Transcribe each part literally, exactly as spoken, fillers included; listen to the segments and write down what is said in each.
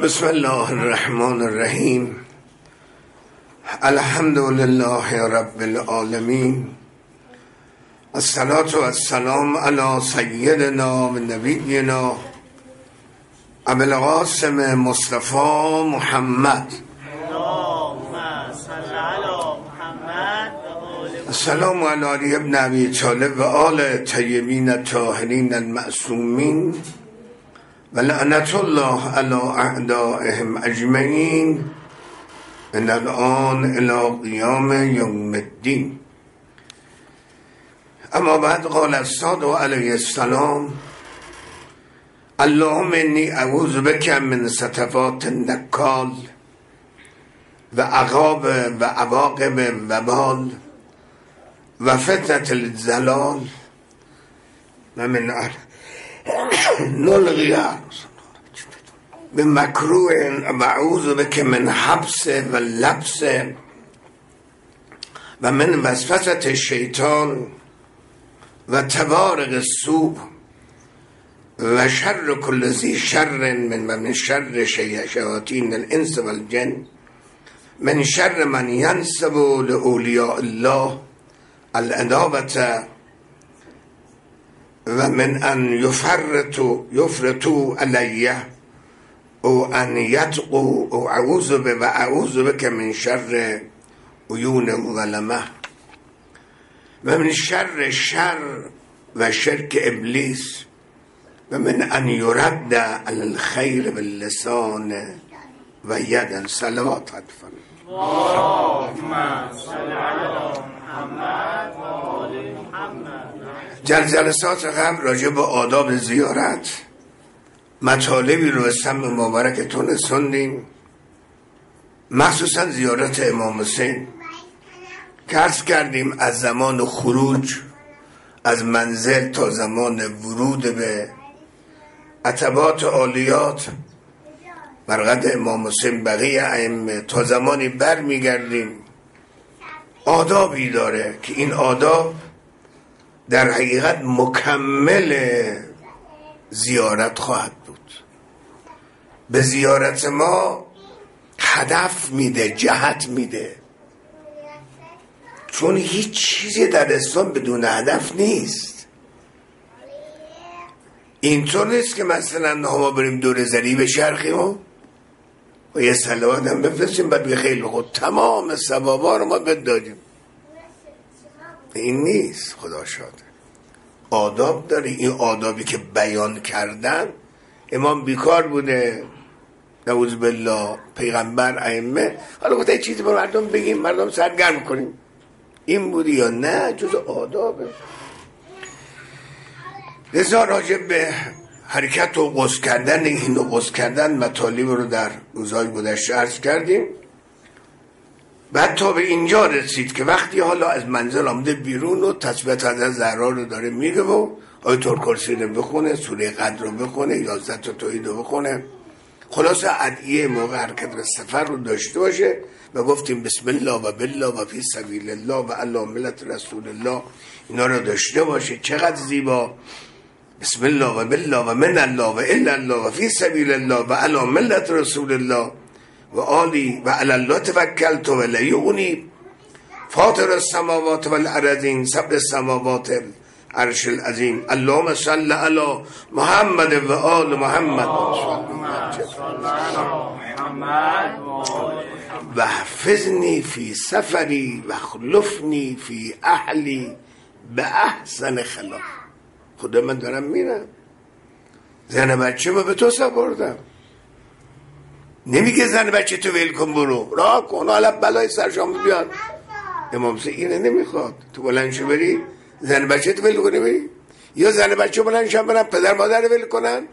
بسم الله الرحمن الرحیم. الحمد لله رب العالمین. الصلاة والسلام علی سیدنا و نبینا ابی القاسم مصطفی محمد. السلام علی علی ابن ابی طالب و آل طیبین الطاهرین المعصومین و لعنت الله علی اعدائهم اجمعین من الان الی قیام یوم الدین. اما بعد قال الصادق علیه السلام: اللهم انی اعوذ بک من سطوات النکال و عقاب و عواقب وبال و فتنة الزلال و من نلغی به مکروه و اعوذ بک من حبس و لبس و من وسوسة الشیطان و تبارق السوء و شر کل ذی شر من و من شر شیاطین الانس و الجن من شر من ینسب لاولیاء الله العداوة و من ان یفرطوا یفرطوا علیه او ان یتقوا او اعوذ به و اعوذ بک من شر عیون الظلمه و من شر شر و شرک ابلیس و من ان یرد علی الخیر باللسان و ید. صلوات اللهم صل علی محمد و آل محمد. در جلسات قبل راجع به آداب زیارت مطالبی رو به سم مبارکتون رسوندیم، مخصوصا زیارت امام حسین که عرض کردیم از زمان خروج از منزل تا زمان ورود به عتبات عالیات مرقد امام حسین بقیه ائمه تا زمانی بر میگردیم. آدابی داره که این آداب در حقیقت مکمل زیارت خواهد بود. به زیارت ما هدف میده، جهت میده، چون هیچ چیزی در اسلام بدون هدف نیست. اینطور نیست که مثلا ما بریم دور زری به شرقی و و یه صلوات هم بفرستیم بعد به خیلی خود تمام ثوابا رو ما بدادیم. این نیست. خدا شاده آداب داره. این آدابی که بیان کردن امام بیکار بوده نعوذ بالله، پیغمبر، ائمه، حالا گفته چیزی به مردم بگیم مردم سرگرم کنیم، این بودی یا نه؟ جز آدابه. لذا راجع به حرکت و غسل کردن این و غسل کردن مطالب رو در روزهای گذشته عرض کردیم. بعد تا به اینجا رسید که وقتی حالا از منزل آمده بیرون و تسبیحات حضرت زهرا رو داره میگه و آیت الکرسی رو بخونه، سوره قدر رو بخونه، یازده تا توحید رو بخونه، خلاصه ادعیه موقع حرکت به سفر رو داشته باشه و گفتیم بسم الله و بالله و فی سبیل الله و علی ملت رسول الله اینا رو داشته باشه. چقدر زیبا! بسم الله و بالله و من الله و الا الله و فی سبیل الله و علی ملت رسول الله و آلی و علی الله توکلت و لا یغنی فاطر السماوات والارضین سبع السماوات العرش العظیم. اللهم صل علی محمد و آل محمد و حفظنی فی سفری و خلفنی فی اهلی به احسن خلاف. خدا من دارم میرم، زن بچه ما به تو سپردم. نمیگه زن بچه تو ول کن برو راه کن حالا بلای سرشام بیاد. امام حسین اینه نمیخواد. تو بلندشو بری زن بچه تو ول کنی بری، یا زن بچه بلندشم برن پدر مادر ول کنن.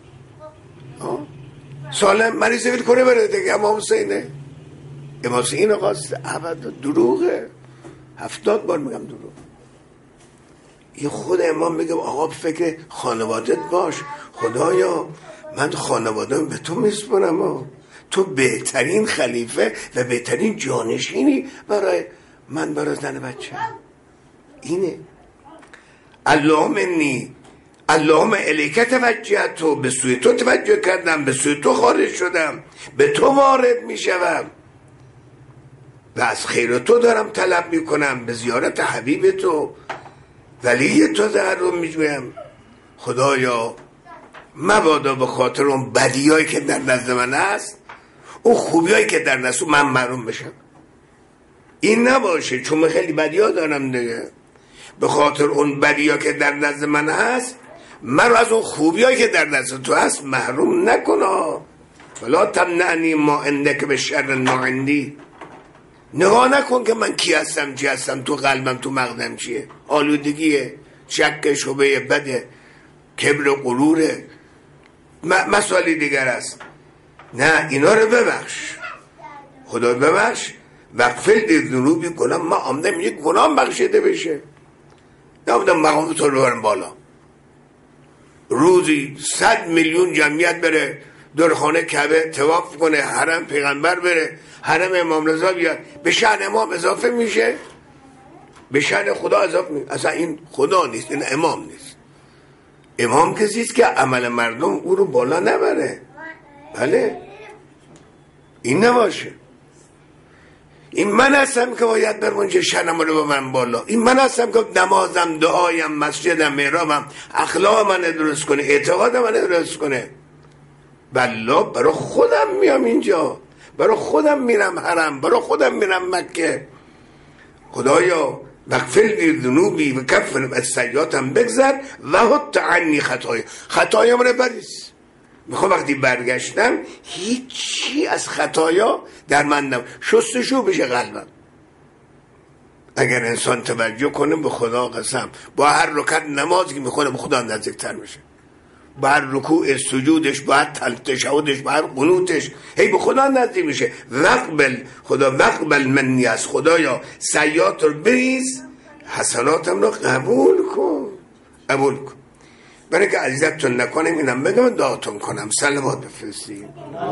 سالم مریض ول کنه بره دیگه. امام حسینه. امام حسین اینو خواست. ابدا دروغه. هفتاد بار میگم دروغ. این خود امام میگم آقا فکر خانوادت باش. خدایا من خانوادم به تو میسپرم، تو بهترین خلیفه و بهترین جانشینی برای من، برای زن بچه. اینه اللهم انی اللهم الیک توجهت، تو به سوی تو توجه کردم، به سوی تو خارج شدم، به تو وارد میشوم و از خیر تو دارم طلب میکنم، به زیارت حبیب تو ولی تو تقرب میجویم. خدایا مبادا به خاطر اون بدیایی که در نزد من هست، اون خوبیایی که در نزد من محروم بشم. این نباشه چون من خیلی بدیا دارم دیگه، به خاطر اون بدیا که در نزد من هست من رو از اون خوبیایی که در نزد تو هست محروم نکنا. ولا تمنعنی ما عندک به شر ما عندی. نگاه نکن که من کی هستم چی هستم، تو قلبم تو مغزم چیه، آلودگیه، شک، شبه، بده، کبر و غروره، مسائل دیگر است. نه اینا رو ببخش، خدا ببخش. وقفل دیر ذنوبی کنم، ما آمدم یک گناه بخشیده بشه، نه آمدم مقام تو رو برم بالا. روزی صد میلیون جمعیت بره دور خانه کعبه طواف کنه، حرم پیغمبر بره، حرم امام رضا بیاد، به شأن امام اضافه میشه، به شأن خدا اضافه میشه. اصلا این خدا نیست، این امام نیست. امام کسی است که عمل مردم او رو بالا نبره. بله این نباشه. این من هستم که باید برمونجه شأنم رو به من بالا. این من هستم که نمازم، دعایم، مسجدم، محرابم، اخلاق من درست کنه، اعتقاد من درست کنه. بلا برای خودم میام اینجا، برای خودم میرم حرم، برای خودم میرم مکه. خدایا وغفر لی ذنوبی و کفر از سیئاتم بگذر و حط عنی خطایا، خطایا من بریز. میخوام وقتی برگشتم هیچی از خطایا در من نم، شستشو بشه قلبم. اگر انسان توجه کنه به خدا قسم، با هر رکعت نمازی که میخونه به خدا نزدیکتر میشه، با هر رکوع سجودش، با هر تشهدش، با هر قنوتش هی به خدا نزدیک میشه. وقبل خدا وقبل منی از خدایا سیئات رو بریز، حسناتم رو قبول کن، قبول کن. برای که عزیزتون نکنم اینم بگم دعاتون کنم. صلوات بفرستیم.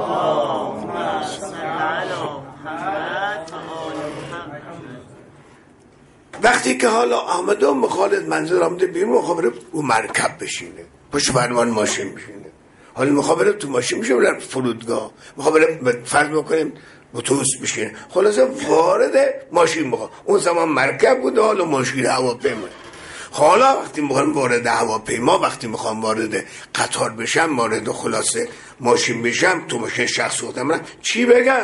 وقتی که حالا آمده مخالد منظور آمده بیرون، مخابره رو مرکب بشینه، پشت فرمان ماشین بشینه. حالا مخابره تو ماشین میشه برای فرودگاه، مخابره فرض بکنیم اتوبوس بشینه، خلاصه وارد ماشین بخواه. اون زمان مرکب بود، حالا ماشین هواپیما. حالا وقتی میخوام وارد هواپیما، وقتی میخوام وارد قطار بشم، وارد خلاصه ماشین بشم، تو ماشین شخص خودم چی بگم؟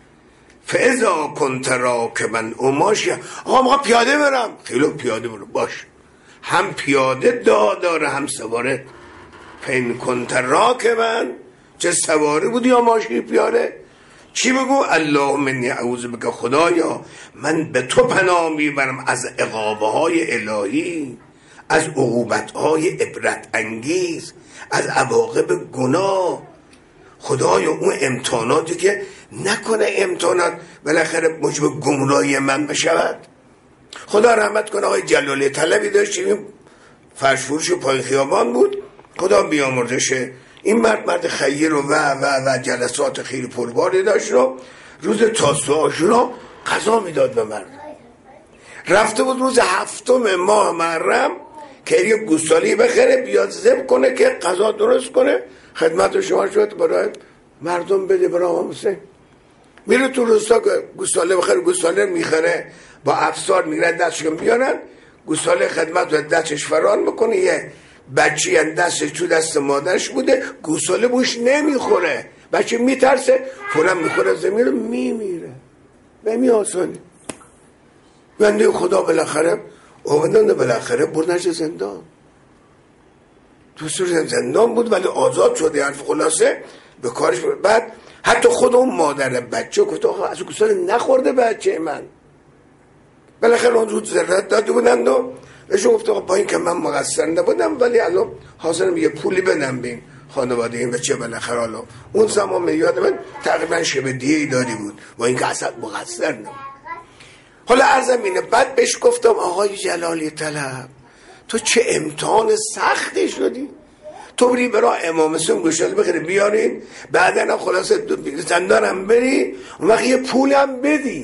فاذا کنت راکبا او ماشیا. آقا میخوام پیاده برم، خیلی پیاده برو، باش. هم پیاده دا داره هم سواره. فین کنت راکبا، چه سواره بودی یا ماشین پیاده؟ چی بگو؟ اللهم انی اعوذ بک، خدایا من به تو پناه میبرم از عقابه های الهی، از عقوبت های عبرت انگیز، از عواقب گناه. خدایا اون امتحاناتی که نکنه امتحانات بالاخره موجب گمراهی من بشود. خدا رحمت کنه آقای جلالی طلبی داشتیم، فرش فروش پای خیابان بود، خدا بیامرزشه. این مرد مرد خیر و و و, و جلسات خیلی پرباری داشت رو روز تاسوعا عاشورا قضا میداد به مرد. رفته بود روز هفتم ماه محرم که یه گوسالی بخره بیاد ذبح کنه که قضا درست کنه، خدمت شما شد برای مردم بده برای آقا حسین. میره تو روستا گوساله بخره، گوساله میخره با افسار میگیرن دستش میارن، گوساله خدمت رو دستش فرار میکنه، یه بچه یه دستش تو دست مادرش بوده، گوساله بوش نمیخوره، بچه میترسه فورا میخوره زمین رو میمیره. به می آسانی بنده خدا بالاخره اومدن بالاخره بردنش زندان. تو سور زندان بود ولی آزاد شده، حرف خلاصه به کارش. بعد حتی خود اون مادر بچه گفت آقا از گوساله نخورده بچه من. بالاخره اون زود ذرت داده بودند و اشون گفت آقا با این که من مقصر نبودم ولی الان حاضرم یه پولی بدم به این خانواده این بچه. بالاخره حالا اون زمان میاد من تقریبا شبه دیه دادی بود و این که اصلا مقصر نبود. حالا عرضم اینه، بعد بهش گفتم آقای جلالی طلب تو چه امتحان سختی شدی، تو بری برای امام حسین گوشت بخیره بیارین، بعدن خلاصه زندانم بری اون وقت یه پولم بدی،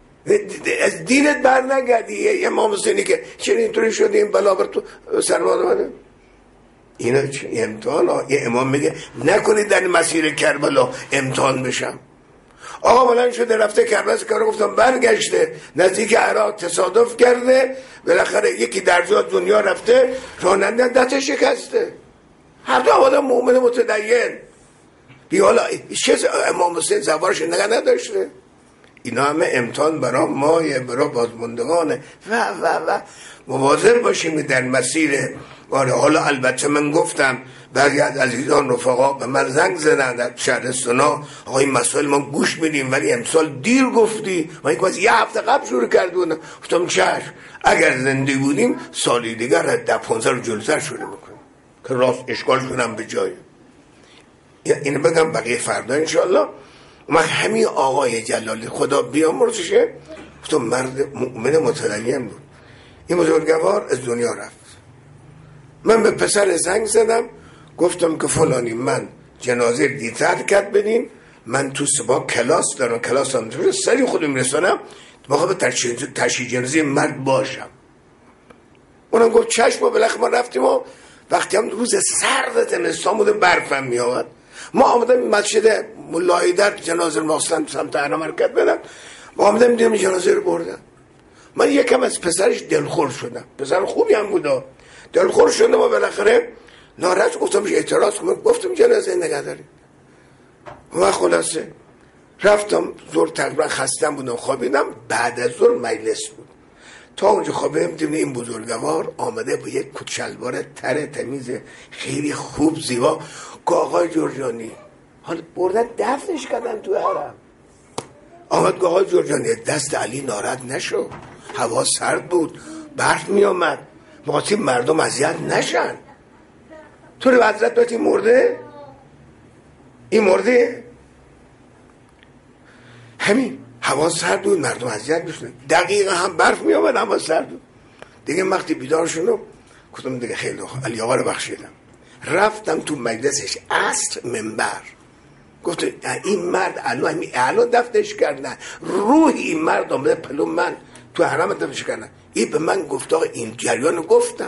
از دینت بر نگردی. یه امام حسینی که چرا اینطوری شدی این بلا بر تو سرمان آمده. اینا چه امتحان ها؟ یه امام میگه نکنید در مسیر کربلا امتحان بشم. آقا بلند شده رفته کربلا، کارو گفتم برگشته نزدیک عراق تصادف کرده، بالاخره یکی در جا دنیا رفته، راننده دست شکسته. هر دو آدم مؤمن متدین. بی حالا چه امام حسین زوارش نگه نداشته؟ اینا همه امتحان برای ما، برای بازماندگانه و و و مواظب باشیم در مسیر. آره حالا البته من گفتم بعضی از عزیزان رفقا به من زنگ زدن در شهرستانا، آقا این مسائل ما گوش میدیم ولی امسال دیر گفتی، من یک از یه هفته قبل شروع کردم. گفتم چشم، اگر زنده بودیم سالی دیگر ده پانزده رو جلوتر شروع میکنیم که راست اشکال کنم به جای. اینو بگم بقیه فردا انشالله. من همین آقای جلالی خدا بیامرزشه، گفتم مرد مؤمن متدین بود، این بزرگوار از دنیا رفت. من به پسر زنگ زدم گفتم که فلانی من جنازه دیتر کرد بدین، من تو صبح کلاس دارم، کلاس هم دارم سری خودم میرسانم موقع به تشییع جنازه مرد باشم. اونم گفت چشم. و بالاخره ما رفتیم و وقتی هم روز سرد زمستان بود برف هم می آمد، ما آمدیم مسجد ملاحیدت جنازه رو ماستن سمت حرم حرکت بدن، ما آمدیم دیدم جنازه رو بردن. من یکم از پسرش دلخور شدم، پسر خوبی هم بود، دلخور شدم و بالاخره ناراحت گفتمش اعتراض کنم، گفتم جنازه نگه داریم. و خلاصه رفتم زور تقریبا خستم بودم خوابیدم. بعد از زور مجلس بود، تا اونجا خوابیدم دیدم این بزرگوار آمده با یک کت شلوار تر تمیز خیلی خوب زیبا که آقای جرجانی حالا بردن دفنش کردن تو حرم. آمد که آقای جرجانی دست علی ناراحت نشو، هوا سرد بود برف می آمد، مقاطی مردم اذیت نشن. تو رو حضرت باید مرده این مرده همین هوا سرد بود مردم اذیت میشدن، دقیقا هم برف می آمد هوا سرد بود. دیگه وقتی بیدار شدم گفتم دیگه خیلی خوب علی آقا رو بخشیدم. رفتم تو مجلسش عصر منبر، گفت این مرد الان الان دفنش کردن، روح این مرد آمده پلو من تو حرم دفنش کردن. این به من گفت آقا این جریان گفتم.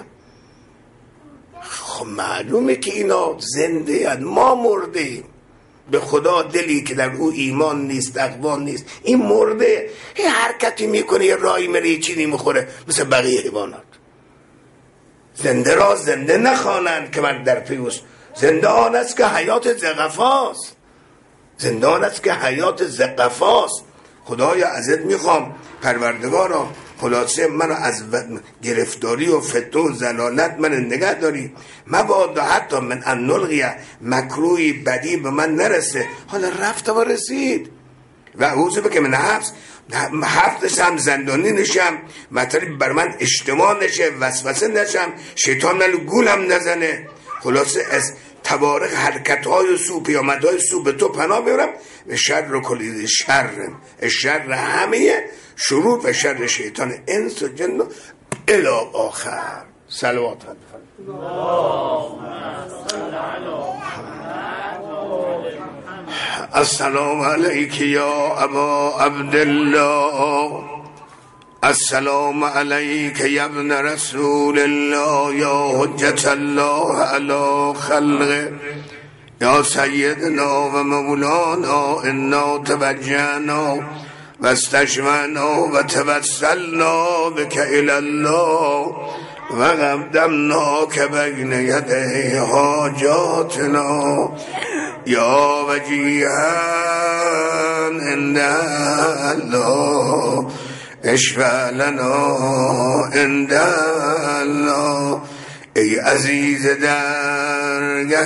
خب معلومه که اینا زنده هست، ما مرده ایم. به خدا دلی که در او ایمان نیست اقوام نیست این مرده، یه حرکتی میکنه یه رای میره یه چینی میخوره مثل بقیه حیوانات. زنده را زنده نخوانند که من در پیوست، زنده آن است که حیات زقفاست، زنده آن است که حیات زقفاست. خدایا ازت میخوام پروردگارا خلاصه منو از گرفتاری و فتنه و زلالت من نگه داری، مبادا حتی من ان نلقیه مکروهی بدی به من نرسه. حالا رفت و رسید و اعوذ بک من حبس، حبسش هم زندانی نشم، مطلب بر من اجتماع نشه، وسوسه نشم، شیطان منو گول هم نزنه. خلاصه از تبارک حرکت های سو پیامد های سو به تو پناه میبرم و شر و کلید شر شر همه شرور و شر شیطان انس و جن الی آخر. صلوات السلام علیک یا ابا عبدالله، السلام علیک یا ابن رسول الله، یا حجت الله علی خلقه، یا سیدنا و مولانا انا توجهنا و استشفعنا و توسلنا بک الی الله و قدمنا که بین یده حاجاتنا یا وجیها عند الله اشفع لنا عند الله. ای عزیز درگه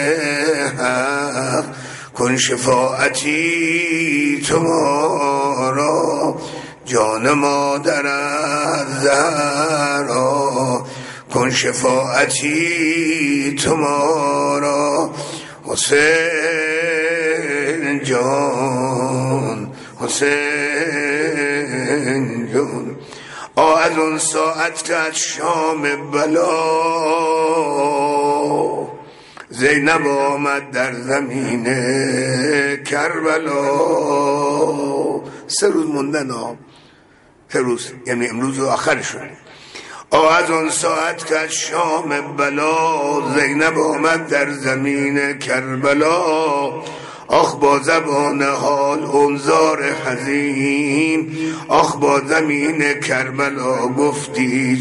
حق کن شفاعتی تمارا، جان مادرت زهرا کن شفاعتی تمارا. حسین جان حسین جان آ از اون ساعت که از شام بلا زینب آمد در زمین کربلا. سه روز موندن ها، سه روز یعنی امروز آخر شد. از آن ساعت که از شام بلا زینب آمد در زمین کربلا، آخ با زبان حال انظار حزین، آخ با زمین کربلا گفتی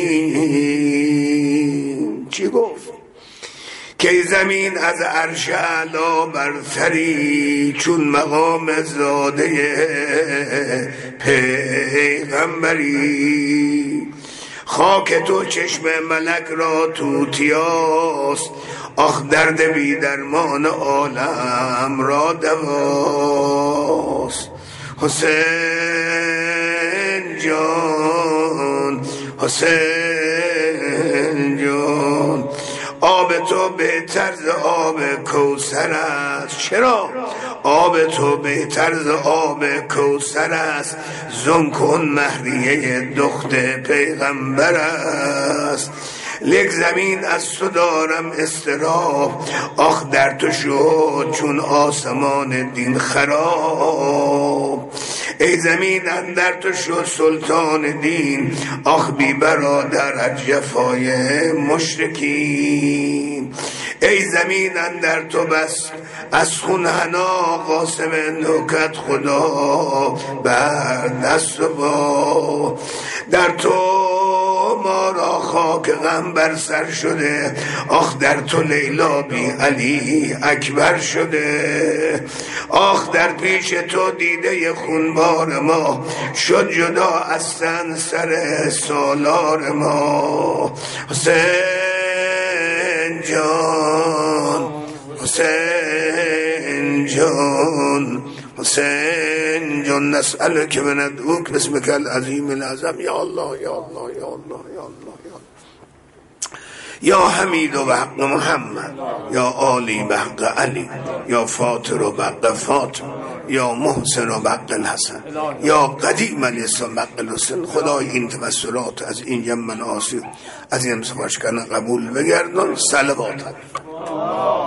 چنین. چی گفت؟ که زمین از عرش اعلی برتری، چون مقام زاده پیغمبری. خاک تو چشم ملک را توتیاست، آخ درد بی درمان عالم را دواست. حسین جان حسین جان، آب تو بهتر ز آب کوثر است. چرا؟ آب تو بهتر ز آب کوثر است، زن کن مهریه دخت پیغمبر است. لیک زمین از تو دارم استراب، آخ در تو شد چون آسمان دین خراب. ای زمین اندر تو شد سلطان دین، آخ بی برادر از جفای مشرکین. ای زمین اندر تو بس از خون حنا، قاسم نوکت خدا بر دست و با. در تو ما را خاک غم بر سر شده، آخ در تو لیلا بی علی اکبر شده. آخ در پیش تو دیده خونبار ما، شد جدا از سن سر سالار ما. حسین جان حسین جان حسین جان، نسألک و ندعوک باسمک العظیم العظم. یا الله یا الله یا الله یا الله یا حمید و حق محمد، یا عالی و حق علی، یا فاطر و حق فاطر، یا محسن و حق الحسن، یا قدیم الاسلام حق الحسن. خدای این توسلات از این جمع مناصر از این سفارش کنه قبول بگردن. صلوات